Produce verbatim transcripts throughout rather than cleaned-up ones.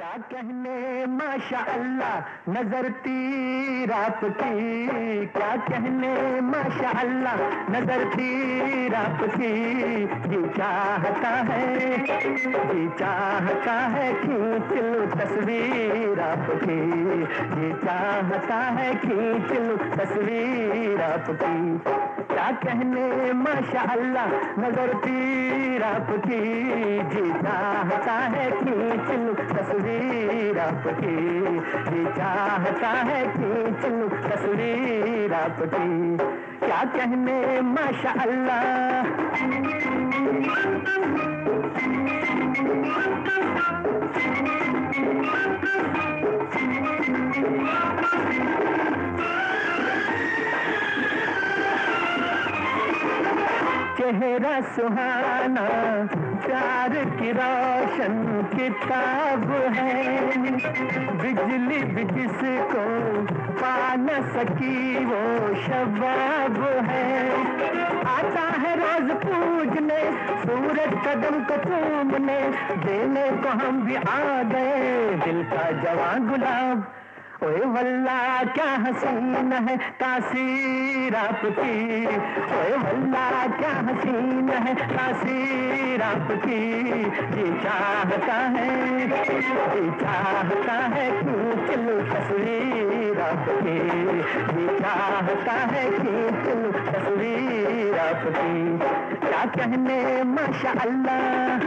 क्या कहने माशा अल्लाह नजर तीर आपकी, क्या कहने माशा अल्लाह नजर तीर आपकी। जी चाहता है, जी चाहता है खींच लूं तस्वीर आपकी, जी चाहता है खींच लूं तस्वीर आपकी। क्या कहने माशा अल्लाह नजर तीर आपकी, जी चाहता है खींच लूं तस्वीर आपकी, जी चाहता है खींच लूं तस्वीर आपकी। क्या कहने माशा अल्लाह। चेहरा सुहाना प्यार की रोशन किताब है, बिजली भी जिसको पा न सकी वो शबाब है। आता है रोज पूजने सूरज कदम को चूमने, देने को हम भी आ गए दिल का जवां गुलाब। ओए वल्ला क्या हसीन है तासीर आपकी, ओए वल्ला क्या हसीन है तासीर आपकी। जी चाहता है, जी चाहता है खींच लूं तस्वीर आपकी, जी चाहता है खींच लूं तस्वीर आपकी। क्या कहने माशा अल्लाह।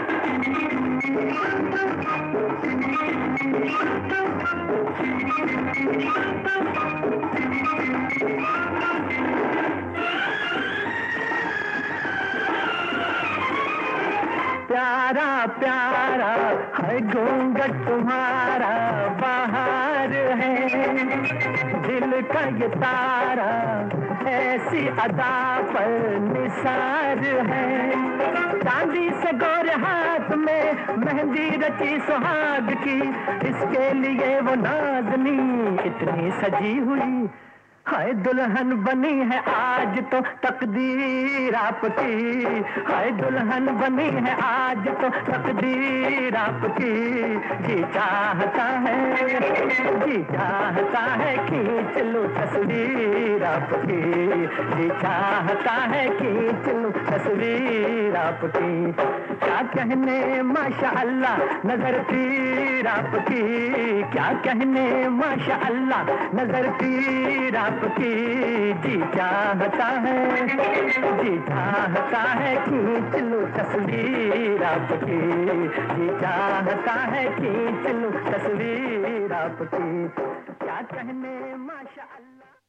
प्यारा प्यारा है घूंघट तुम्हारा बाहर है, दिल का ये तारा ऐसी अदा पर निसार है। चांदी से गोरे हाथ में मेहंदी रची सुहाग की, इसके लिए वो नाज़नी इतनी सजी हुई। हाय दुल्हन बनी है आज तो तकदीर आपकी, हाय दुल्हन बनी है आज तो तकदीर आपकी। जी चाहता है, जी चाहता है खींच लूं तस्वीर आपकी, जी चाहता है खींच लूं तस्वीर आपकी। क्या कहने माशा अल्लाह नजर तीर आपकी, क्या कहने माशा अल्लाह नजर तीर आपकी। जी चाहता है, जी चाहता है खींच लूं तस्वीर आपकी, जी चाहता है खींच लूं तस्वीर आपकी। क्या कहने माशा अल्लाह।